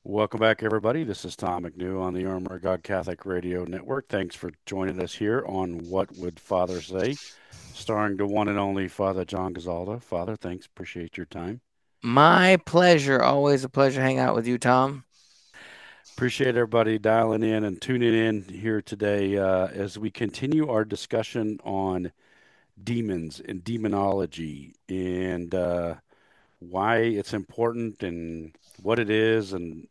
Welcome back, everybody. This is Tom McNew on the Armor of God Catholic Radio Network. Thanks for joining us here on What Would Father Say, starring the one and only Father John Gazalda. Father, thanks. Appreciate your time. My pleasure. Always a pleasure hanging out with you, Tom. Appreciate everybody dialing in and tuning in here today as we continue our discussion on demons and demonology and why it's important and what it is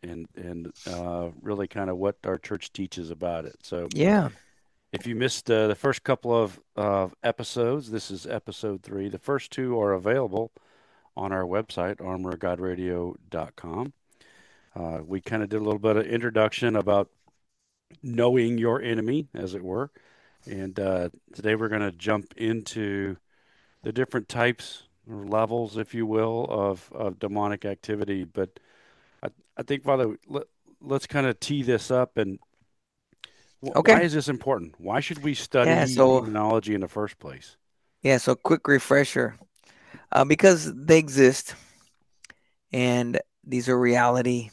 and really kind of what our church teaches about it. So Yeah. if you missed the first couple of episodes, this is episode 3. The first two are available on our website, armorofgodradio.com. We kind of did a little bit of introduction about knowing your enemy, as it were. And today we're going to jump into the different types or levels, if you will, of demonic activity. But I, I think, Father, let's kind of tee this up. And Okay. why is this important? Why should we Yeah. study So, demonology in the first place? quick refresher. Because they exist and these are reality.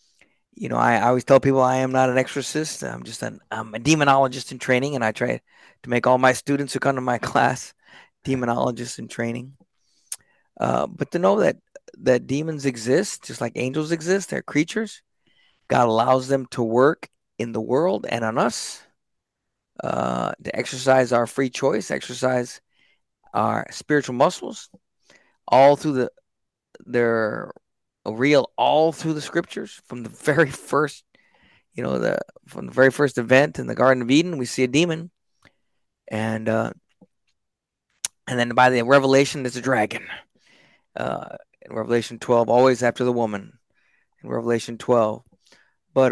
I always tell people I am not an exorcist. I'm a demonologist in training, and I try to make all my students who come to my class demonologists in training. But to know that demons exist, just like angels exist, they're creatures. God allows them to work in the world and on us to exercise our free choice, exercise our spiritual muscles, all through they're real all through the scriptures from the very first, the from the very first event in the Garden of Eden, we see a demon, and uh, and then by the Revelation, there's a dragon. In Revelation 12, always after the woman. In Revelation 12, but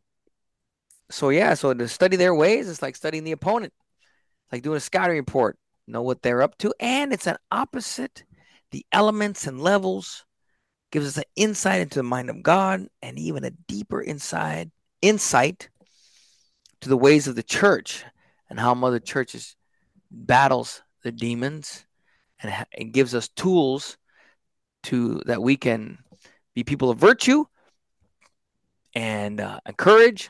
so to study their ways, it's like studying the opponent, like doing a scouting report, know what they're up to, and it's an opposite. The elements and levels gives us an insight into the mind of God and even a deeper insight to the ways of the church and how Mother Church battles the demons and it gives us tools to that we can be people of virtue and courage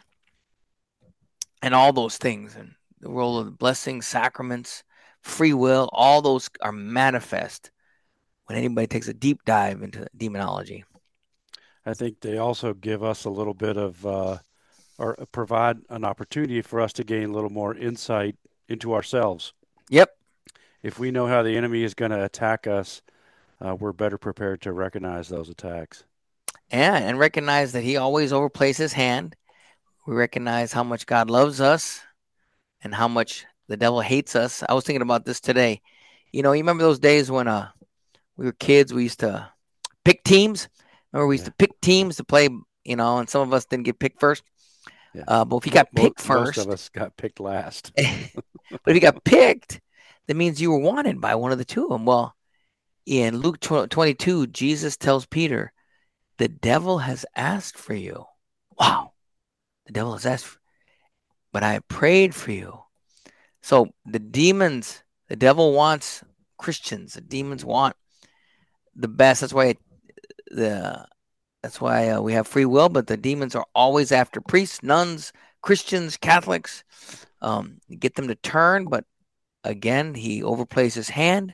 and all those things and the role of the blessings, sacraments, free will, all those are manifest when anybody takes a deep dive into demonology. I think they also give us a little bit of, or provide an opportunity for us to gain a little more insight into ourselves. Yep. If we know how the enemy is going to attack us, we're better prepared to recognize those attacks. Yeah, and recognize that he always overplays his hand. We recognize how much God loves us and how much the devil hates us. I was thinking about this today. You remember those days when we were kids, we used to pick teams. Remember, we used Yeah, to pick teams to play, and some of us didn't get picked first. yeah. But if you got picked Most of first, us got picked last. but if you got picked, that means you were wanted by one of the two of them. Well, in Luke 22, Jesus tells Peter, the devil has asked for you. Mm. Wow. The devil has asked, but I prayed for you. So the devil wants Christians. The demons want the best. The that's why we have free will. But the demons are always after priests, nuns, Christians, Catholics. Get them to turn, but again, he overplays his hand.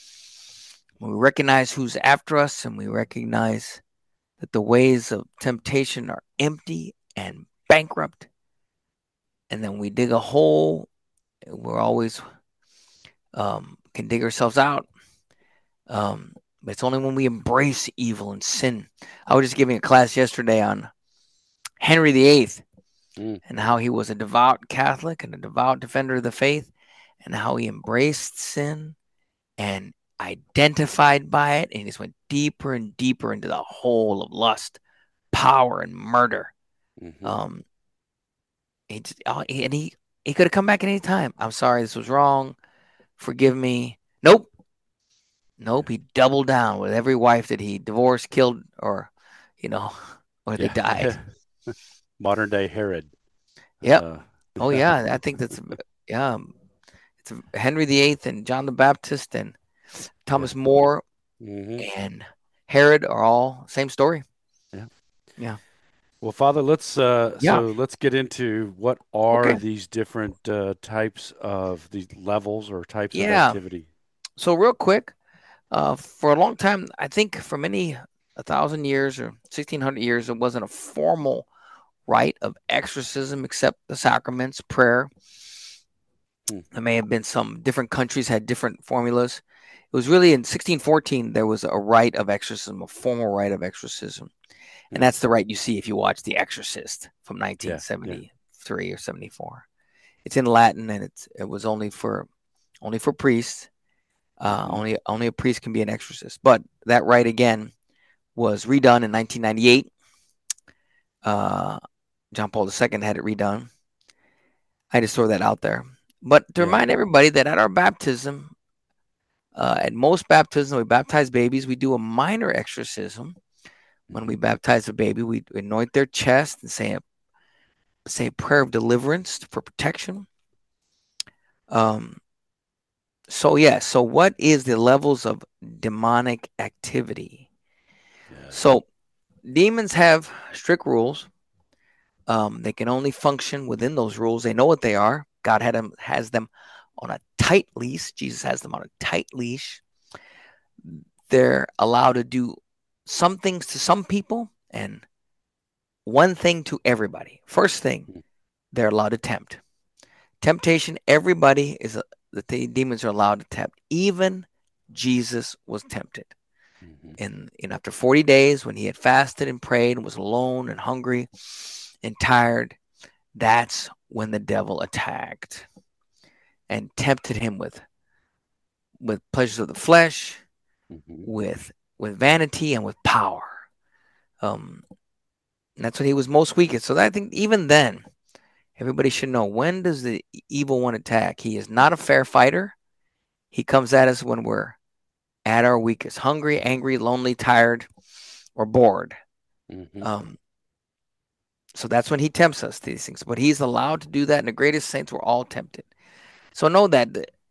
We recognize who's after us, and we recognize that the ways of temptation are empty and bankrupt. And then we dig a hole. We're always can dig ourselves out. But it's only when we embrace evil and sin. I was just giving a class yesterday on Henry VIII Mm. and how he was a devout Catholic and a devout defender of the faith, and how he embraced sin and identified by it, and he just went deeper and deeper into the hole of lust, power, and murder. Hmm. Um, and he could have come back at any time. I'm sorry, this was wrong. Forgive me. Nope, nope. He doubled down with every wife that he divorced, killed, or you know, or they Yeah. died. Modern day Herod. Yep. Uh, Oh yeah, I think that's yeah. It's Henry VIII and John the Baptist and yeah. Thomas More Hmm. and Herod are all same story. Yeah. Yeah. Well, Father, Yeah. let's get into what are Okay. these different types of these levels or types of Yeah. activity. So real quick, for a long time, I think for many 1,000 years or 1,600 years, it wasn't a formal rite of exorcism except the sacraments, prayer. Hmm. There may have been some different countries had different formulas. It was really in 1614 there was a rite of exorcism, a formal rite of exorcism, and Hmm. that's the rite you see if you watch The Exorcist from Yeah, yeah. 1973 or 74. It's in Latin and it was only for priests. Hmm. Only a priest can be an exorcist. But that rite again was redone in 1998. Uh, John Paul II had it redone. I just throw that out there. But to Yeah. remind everybody that at our baptism, at most baptisms, we baptize babies. We do a minor exorcism. When Hmm. we baptize a baby, we anoint their chest and say a prayer of deliverance for protection. Um, so yeah, so what is the levels of demonic activity? Yes. So demons have strict rules. They can only function within those rules. They know what they are. God has them on a tight leash. Jesus has them on a tight leash. They're allowed to do some things to some people and one thing to everybody. First thing, Hmm. they're allowed to tempt. Temptation, everybody is the demons are allowed to tempt. Even Jesus was tempted. Hmm. And after 40 days, when he had fasted and prayed and was alone and hungry and tired, that's when the devil attacked and tempted him with pleasures of the flesh, Hmm. with vanity, and with power. Um, and that's when he was most weakest. So I think even then, everybody should know, when does the evil one attack? He is not a fair fighter. He comes at us when we're at our weakest, hungry, angry, lonely, tired, or bored. Hmm. Um, so that's when he tempts us to these things. But he's allowed to do that, and the greatest saints were all tempted. So know that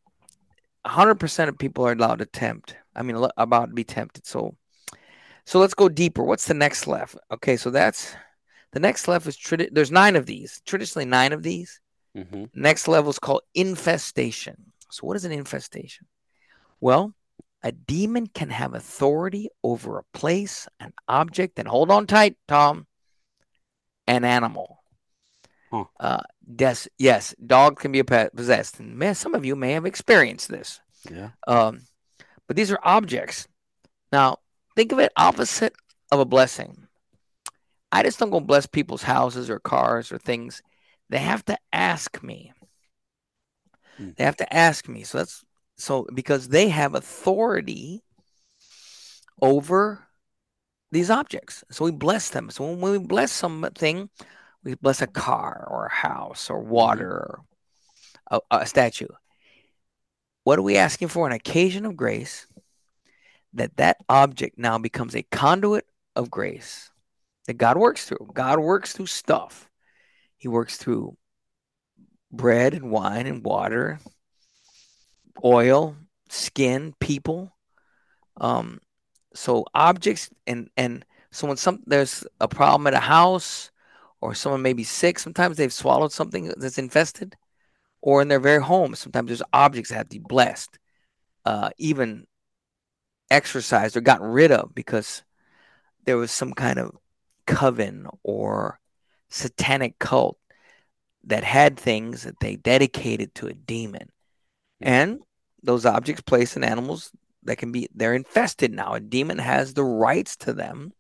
100% of people are allowed to tempt. I mean, about to be tempted. So let's go deeper. What's the next left? Okay, so that's the next left is there's 9 of these. Traditionally, 9 of these. Hmm. Next level is called infestation. So what is an infestation? Well, a demon can have authority over a place, an object, and hold on tight, Tom, an animal. Huh. Uh, yes, dog can be possessed, and some of you may have experienced this. Yeah. Um, but these are objects. Now, think of it opposite of a blessing. I just don't go bless people's houses or cars or things. They have to ask me. Hmm. They have to ask me. So because they have authority over these objects. So we bless them. So when we bless something, we bless a car or a house or Hmm. water or a statue. What are we asking for? An occasion of grace, that object now becomes a conduit of grace that God works through. God works through stuff. He works through bread and wine and water, oil, skin, people. Um, so objects and so when there's a problem at a house or someone may be sick, sometimes they've swallowed something that's infested, or in their very home, sometimes there's objects that have to be blessed, even exorcised or gotten rid of because there was some kind of coven or satanic cult that had things that they dedicated to a demon. Hmm. And those objects placed in animals that they're infested now. A demon has the rights to them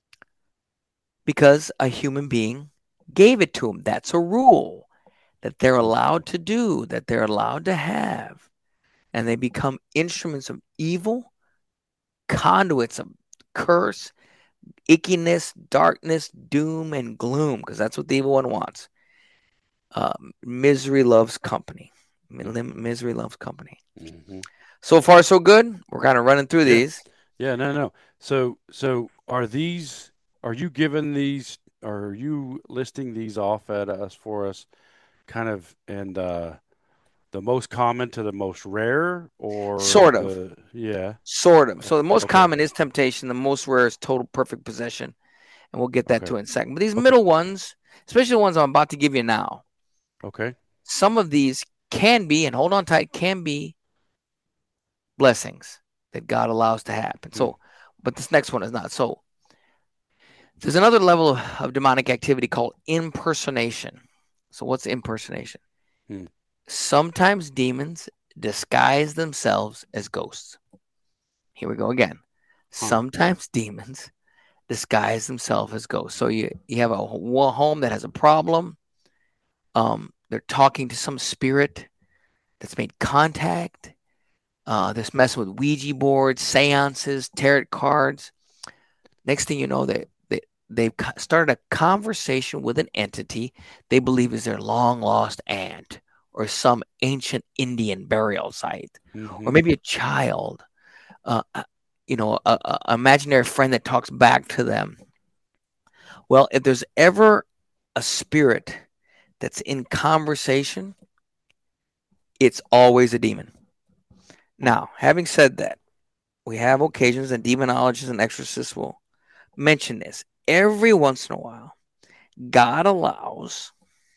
because a human being gave it to them. That's a rule that they're Hmm. allowed to do, that they're allowed to have. And they become instruments of evil, conduits of curse, ickiness, darkness, doom, and gloom, because that's what the evil one wants. Misery loves company. Misery loves company. Hmm. So far, so good. We're kind of running through Yeah. these. Yeah. No, no. So are these, are you giving these, are you listing these off at us for us kind of, and the most common to the most rare, or Sort of. the, yeah. Sort of. So the most Okay. common is temptation. The most rare is total perfect possession. and we'll get that Okay. to it in a second. But these Okay. middle ones, especially the ones I'm about to give you now, Okay. some of these can be, and hold on tight, can be blessings that God allows to happen. Hmm. So, but this next one is not. So, there's another level of demonic activity called impersonation. So, what's impersonation? Hmm. Sometimes demons disguise themselves as ghosts. Here we go again. Huh. Sometimes demons disguise themselves as ghosts. So you have a home that has a problem. They're talking to some spirit that's made contact. They're messing with Ouija boards, seances, tarot cards. Next thing you know, they've started a conversation with an entity they believe is their long lost aunt or some ancient Indian burial site, or Mm-hmm. maybe a child, uh, uh, a imaginary friend that talks back to them. Well, if there's ever a spirit that's in conversation, it's always a demon. Huh. Now, having said that, we have occasions and demonologists and exorcists will mention this. Every once in a while, God allows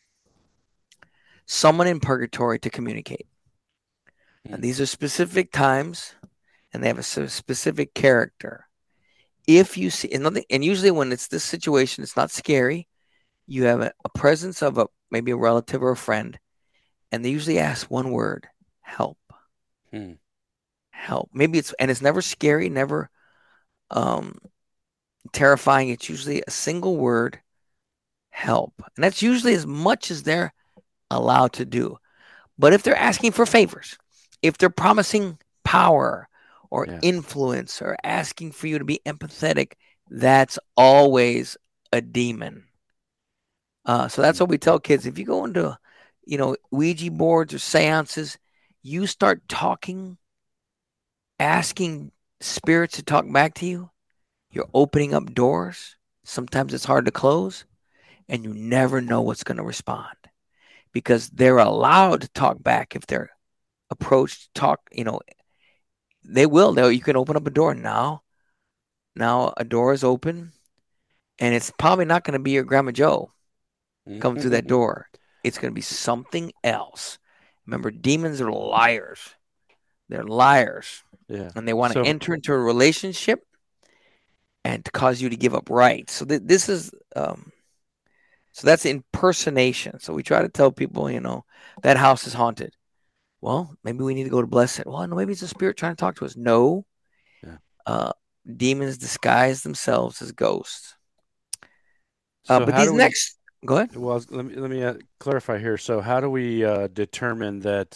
someone in purgatory to communicate. Hmm. And these are specific times and they have a specific character. If you see, and usually when it's this situation, it's not scary. You have a presence of maybe a relative or a friend, and they usually ask one word: help, Hmm. help. Maybe it's never scary, never um, terrifying. It's usually a single word: help, and that's usually as much as they're allowed to do. But if they're asking for favors, if they're promising power or Yeah. influence or asking for you to be empathetic, that's always a demon. So that's Hmm. what we tell kids. If you go into, Ouija boards or seances, you start talking, asking spirits to talk back to you. You're opening up doors. Sometimes it's hard to close, and you never know what's going to respond because they're allowed to talk back if they're approached. Talk, they will. You can open up a door now. Now a door is open, and it's probably not going to be your grandma Joe coming through that Hmm. door. It's going to be something else. Remember, demons are liars. They're liars, Yeah. and they want to So enter into a relationship and to cause you to give up rights. So this is so that's impersonation. So we try to tell people, that house is haunted. Well, maybe we need to go to bless it. Well, no, maybe it's a spirit trying to talk to us. No, yeah. uh, demons disguise themselves as ghosts. So But how these do we? next, go ahead. Well, let me clarify here. So how do we determine that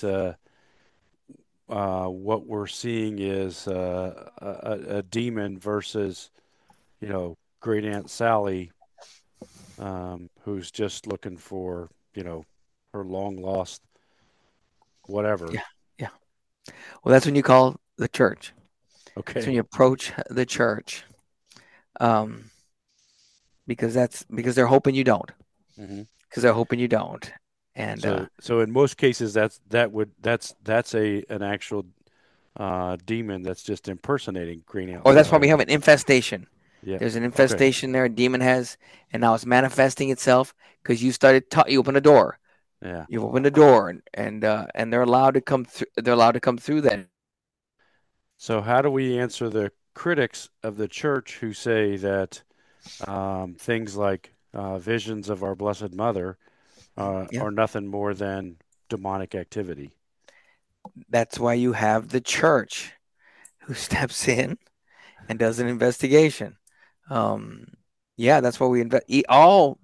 what we're seeing is a demon versus, Great Aunt Sally, who's just looking for, her long lost whatever. Yeah, yeah. Well, that's when you call the church. That's when Okay. you approach the church, um, because they're hoping you don't. Hmm. Because they're hoping you don't. And So in most cases, that's an actual demon that's just impersonating Great Aunt or that's why we Sally. have an infestation. Yeah. There's an Okay. infestation there. A demon has, and now it's manifesting itself because you started. You open a door. Yeah. You open the door, and they're allowed to come through. They're allowed to come through that. So how do we answer the critics of the church who say that things like visions of our Blessed Mother Yeah, are nothing more than demonic activity? that's why you have the church who steps in and does an investigation. Um, yeah, that's why we invest. All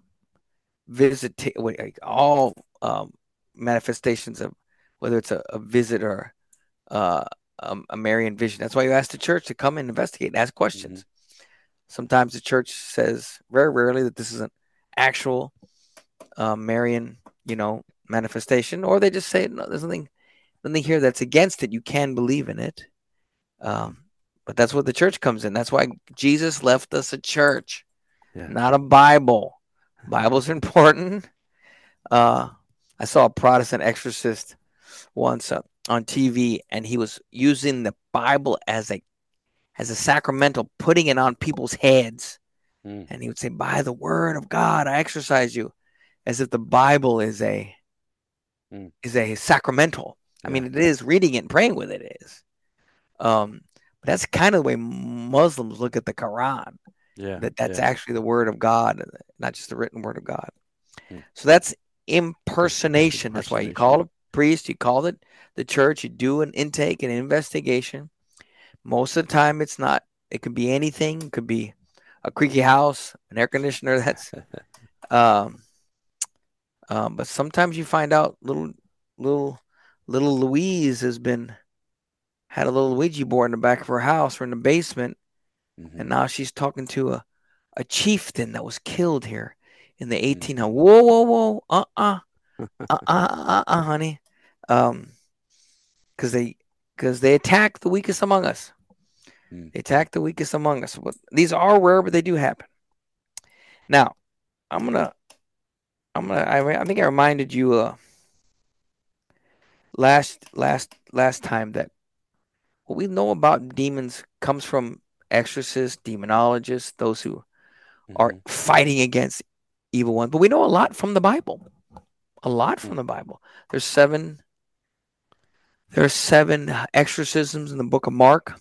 all manifestations of whether it's a visit or uh, a Marian vision. That's why you ask the church to come and investigate and ask Hmm. questions. Sometimes the church says, very rarely, that this is an actual Marian, manifestation, or they just say, no, there's nothing here that's against it. You can believe in it. Um, but that's what the church comes in. That's why Jesus left us a church, Yeah. not a Bible. Bible's important. Uh, I saw a Protestant exorcist once on TV, and he was using the Bible as a sacramental, putting it on people's heads Mm. And he would say, by the word of God, I exorcise you, as if the Bible Mm. is a sacramental. I Yeah. mean, it is reading it and praying with it is. But that's kind of the way Muslims look at the Quran, Yeah. that's Yeah. actually the word of God, not just the written word of God. Mm. So that's impersonation. That's why you Impersonation. call a priest, you call it the church, you do an intake and investigation. Most of the time, it's not. It could be anything. It could be a creaky house, an air conditioner. Um, but sometimes you find out little, little Louise had a little Ouija board in the back of her house or in the basement, Hmm. and now she's talking to a chieftain that was killed here in the Mm. 1800s. Whoa, whoa, whoa, honey, um, because they attack the weakest among us. Mm. They attack the weakest among us. But these are rare, but they do happen. Now, I'm gonna, I think I reminded you last time that what we know about demons comes from exorcists, demonologists, those who are Hmm. fighting against evil ones. But we know a lot from the Bible. A lot Mm. from the Bible. There's seven. There are seven exorcisms in the book of Mark.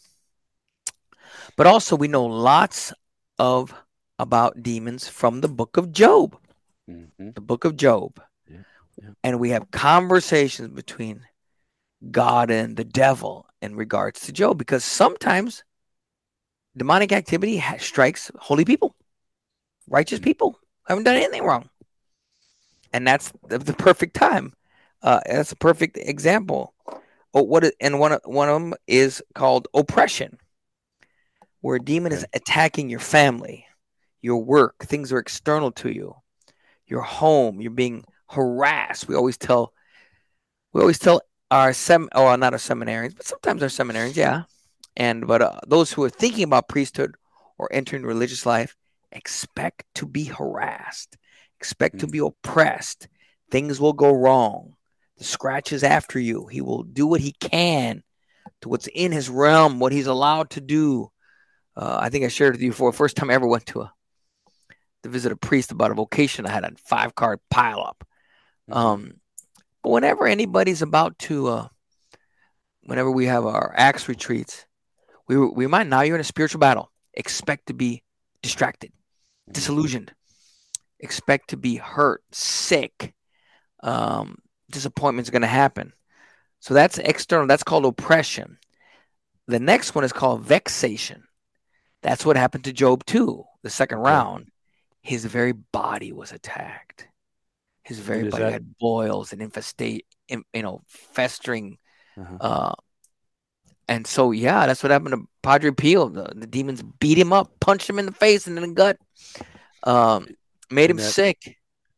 But also we know lots of about demons from the book of Job. Hmm. The book of Job. Yeah. Yeah. And we have conversations between God and the devil in regards to Job because sometimes demonic activity strikes holy people, righteous Mm. people, haven't done anything wrong. And that's the perfect time. That's a perfect example. Oh, and one of them is called oppression, where a demon is Okay. attacking your family, your work, things are external to you, your home, you're being harassed. We always tell our not our seminarians, but sometimes our seminarians, yeah, but those who are thinking about priesthood or entering religious life, expect to be harassed, expect to Mm. be oppressed. Things will go wrong. The scratch is after you. He will do what he can to what's in his realm, what he's allowed to do. I think I shared with you before. First time I ever went to visit a priest about a vocation, I had a 5 card pile up. Hmm. Um, but whenever we have our Acts retreats, we remind now you're in a spiritual battle. Expect to be distracted, Mm. disillusioned. Expect to be hurt, sick. Um, Disappointment's going to happen. So that's external. That's called oppression. The next one is called vexation. That's what happened to Job too. The second Okay. round, his very body was attacked. His very And is body that? had boils and infestate, festering. Uh-huh. Uh, and so yeah, that's what happened to Padre Pio. The demons beat him up, punched him in the face and in the gut, um, made him And that sick.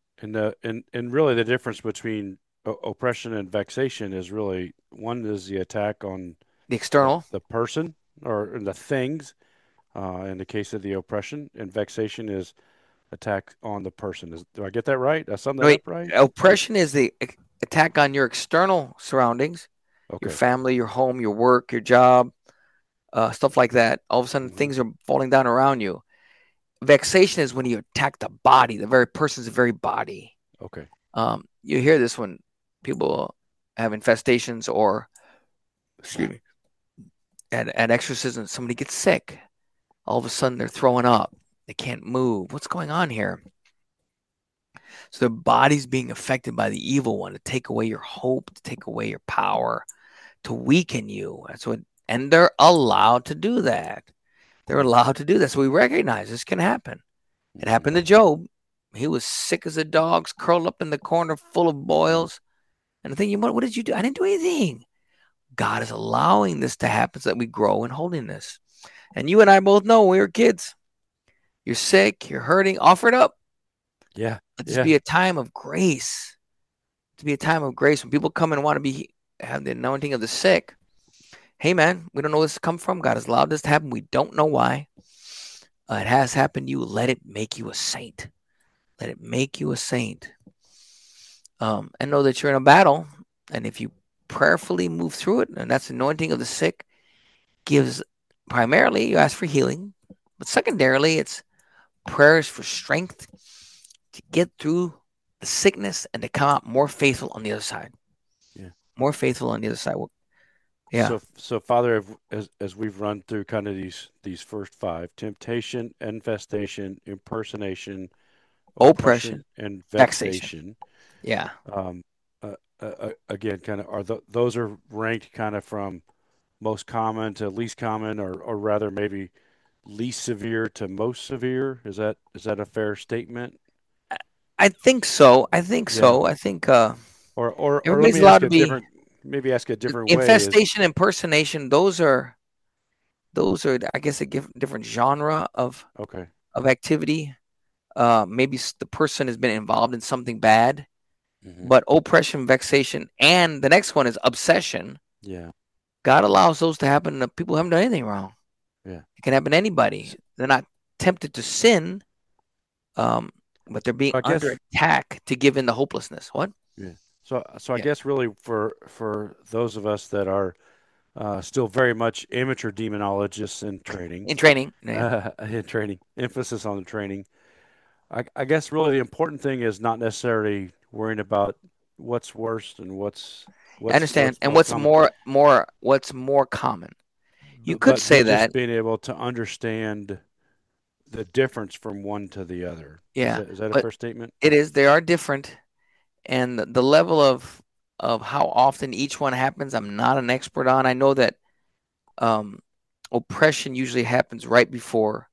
and really the difference between oppression and vexation is really one is the attack on The external. the person or the things in the case of the oppression, and vexation is attack on the person. Do I get that right? I sum No, that wait, up right? oppression is the attack on your external surroundings, your Okay. family, your home, your work, your job, stuff like that. All of a sudden, Hmm. things are falling down around you. Vexation is when you attack the body, the very person's very body. Okay. You hear this when people have infestations or, excuse me, at exorcism, somebody gets sick. All of a sudden, they're throwing up. They can't move. What's going on here? So their body's being affected by the evil one to take away your hope, to take away your power, to weaken you. And they're allowed to do that. They're allowed to do that. So we recognize this can happen. It Mm-hmm. happened to Job. He was sick as a dog, curled up in the corner, full of Mm. boils. And I'm thinking, what did you do? I didn't do anything. God is allowing this to happen so that we grow in holiness. And you and I both know when we were kids. You're sick, you're hurting, offer it up. Yeah. Let this Yeah. be a time of grace. To be a time of grace when people come and want to have the anointing of the sick. Hey man, we don't know where this come from. God has allowed this to happen. We don't know why. It has happened to you. Let it make you a saint. Let it make you a saint. And know that you're in a battle. And if you prayerfully move through it, and that's anointing of the sick, gives primarily you ask for healing, but secondarily it's prayers for strength to get through the sickness and to come out more faithful on the other side. Yeah. More faithful on the other side. Yeah. So Father, as we've run through kind of these first five: temptation, infestation, impersonation, Oppression, oppression, and vexation. vexation. Yeah. Um, Again, kind of those are ranked kind of from most common to least common, or rather maybe least severe to most severe. Is that a fair statement? I think so. I think Yeah. so. I think Or let everybody's me allowed ask to a be different maybe ask a different way is infestation, impersonation. Those are I guess a different genre okay. of activity. Maybe the person has been involved in something bad, Hmm. but oppression, vexation, and the next one is obsession. Yeah. God allows those to happen to people who haven't done anything wrong. Yeah. It can happen to So, anybody. They're not tempted to sin, um, but they're being I under guess attack to give in the hopelessness. What? yeah. So I Yeah. guess really for those of us that are still very much amateur demonologists in training, In training. Yeah. in training, emphasis on the training. I guess really the important thing is not necessarily worrying about what's worst and what's I what's understand. what's And more common, what's more common? You but could but, say but just that. being able to understand the difference from one to the other. Is Yeah. that a But fair statement? it is, they are different. And the level of how often each one happens, I'm not an expert on. I know that um, oppression usually happens right before.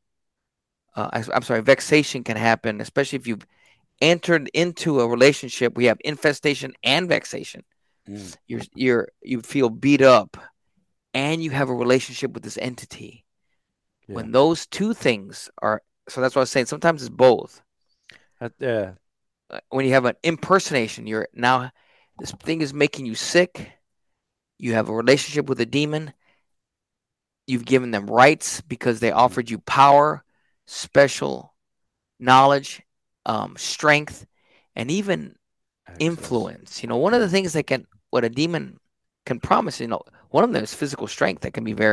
I'm sorry, vexation can happen, especially if you've entered into a relationship. We have infestation and vexation. Mm, You feel beat up, and you have a relationship with this entity. yeah. When those two things are, so that's what I was saying. Sometimes it's both. Yeah. When you have an impersonation, you're now this thing is making you sick. You have a relationship with a demon. You've given them rights because they Hmm. offered you power, special knowledge, strength, and even Access. influence. One of the Yeah. things what a demon can promise, one of them is physical strength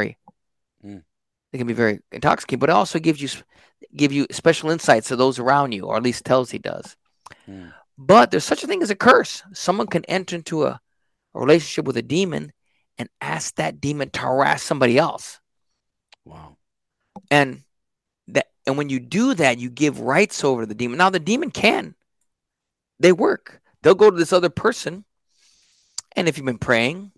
Mm, that can be very intoxicating, but it also give you special insights to those around you, or at least tells he does. mm. But there's such a thing as a curse. Someone can enter into a relationship with a demon and ask that demon to harass somebody else. Wow. And and when you do that, you give rights over to the demon. Now the demon they work. They'll go to this other person, and if you've been praying,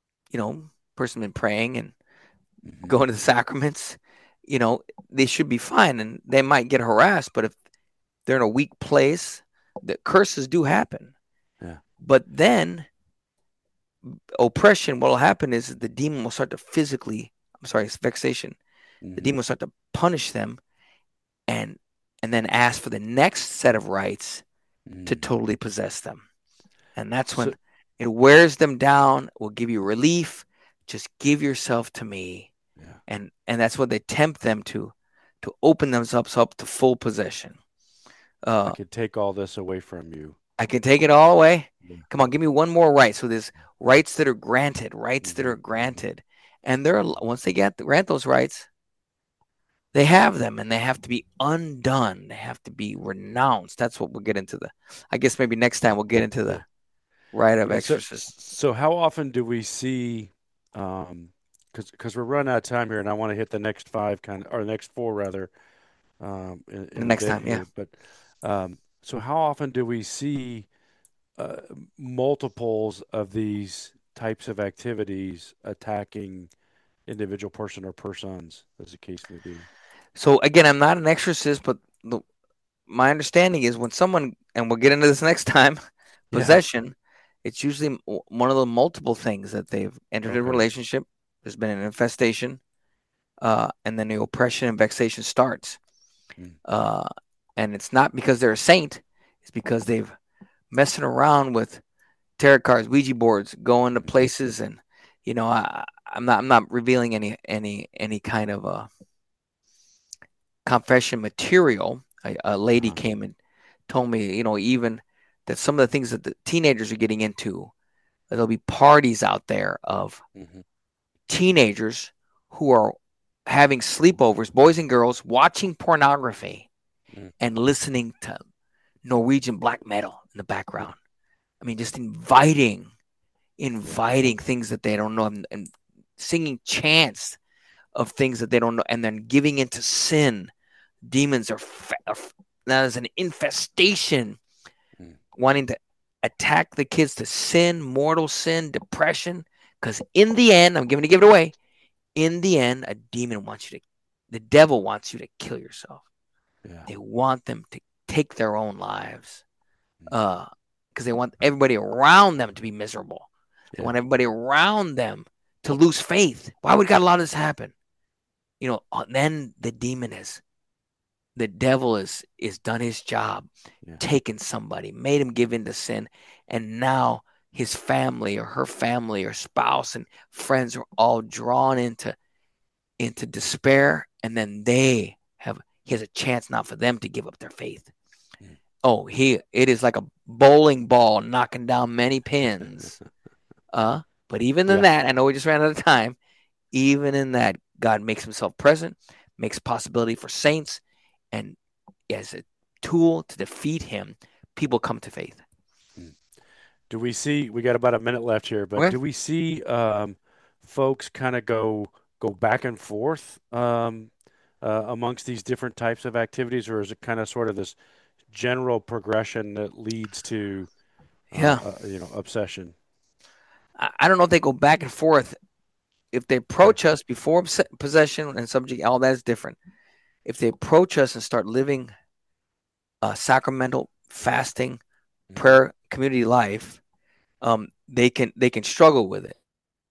person been praying and Hmm. going to the sacraments, you know, they should be fine, and they might get harassed. But if they're in a weak place, the curses do happen. Yeah. But then oppression, what will happen is the demon will start to physically, I'm sorry, it's vexation. The Hmm. demon will start to punish them and and then ask for the next set of rights to Mm. totally possess them. And that's So when it wears them down, will give you relief. Just give yourself to me. yeah, And that's what they tempt them to open themselves up to full possession. I Uh, could take all this away from you. I can take it all away. Yeah. Come on, give me one more right. So there's rights that are Hmm. granted, and they're once they grant those rights, they have them, and they have to be undone. They have to be renounced. That's what we'll get into the. I guess maybe next time we'll get into Yeah. the rite of Yeah. So exorcism. so how often do we see because we're running out of time here and I want to hit the next five kind of or the next four rather The in a next bit time, yeah. here. But so how often do we see uh, multiples of these types of activities attacking individual person or persons, as the case may be? So again, I'm not an exorcist, but my understanding is when someone, and we'll get into this next time, Yeah. possession, it's usually one of the multiple things that they've entered a Okay. relationship. There's been an infestation, and then the oppression and vexation starts. Mm. Uh, and it's not because they're a saint; it's because they've messing around with tarot cards, Ouija boards, going to Hmm. places, and I'm not revealing any kind of confession material. A lady Uh-huh. came and told me, even that some of the things that the teenagers are getting into, there'll be parties out there of Hmm. teenagers who are having sleepovers, boys and girls, watching pornography. Mm. and listening to Norwegian black metal in the background. I mean, just inviting things that they don't know, and singing chants of things that they don't know, and then giving into sin. Demons are that is an infestation, Mm. wanting to attack the kids to sin, mortal sin, depression. Because in the end, I'm going to give it away. In the end, a demon wants you to, the devil wants you to kill yourself. Yeah. They want them to take their own lives. Mm. Because they want everybody around them to be miserable. They Yeah. want everybody around them to lose faith. Why would God allow this to happen? Then the devil is done his job, Yeah. taken somebody, made him give in to sin, and now his family or her family or spouse and friends are all drawn into despair, and then he has a chance now for them to give up their faith. Mm. Oh, it is like a bowling ball knocking down many pins. But even in Yeah. that, I know we just ran out of time. Even in that, God makes himself present, makes possibility for saints, and as a tool to defeat him, people come to faith. Mm. Do we see, we got about a minute left here, but Okay. do we see folks kind of go back and forth amongst these different types of activities, or is it kind of sort of this general progression that leads to Yeah. obsession? I don't know if they go back and forth. If they Okay. approach us before possession and subject, all that is different. If they approach us and start living sacramental fasting, Mm. prayer, community life, they can struggle with it.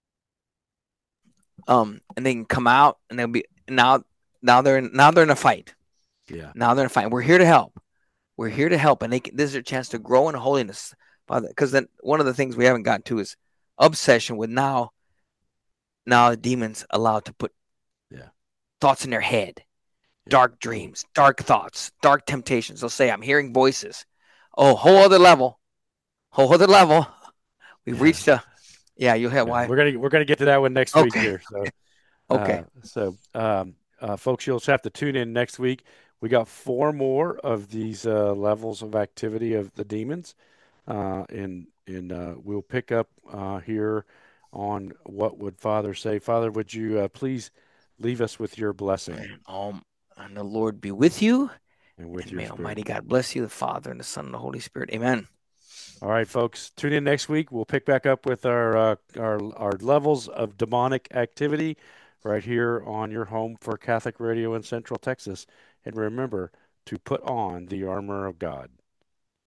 And they can come out and they'll be now they're in a fight. Yeah. Now they're in a fight. We're here to help. We're here to help, and this is their chance to grow in holiness, Father. Because then one of the things we haven't gotten to is obsession with now the demons allowed to put Yeah. thoughts in their head, Yeah. dark Ooh. dreams, dark thoughts, dark temptations. They'll say, "I'm hearing voices." Oh, whole other level. We've Yeah. reached a yeah. You'll have Yeah. why? We're gonna get to that one next week Okay, here. So okay. folks, you'll just have to tune in next week. We got four more of these levels of activity of the demons, and we'll pick up here on what would Father say. Father, would you please leave us with your blessing And the Lord be with you, and with and your may spirit? Almighty God bless you, the Father and the Son and the Holy Spirit. Amen. All right, folks, tune in next week. We'll pick back up with our levels of demonic activity right here on your home for Catholic Radio in Central Texas. And remember to put on the armor of God.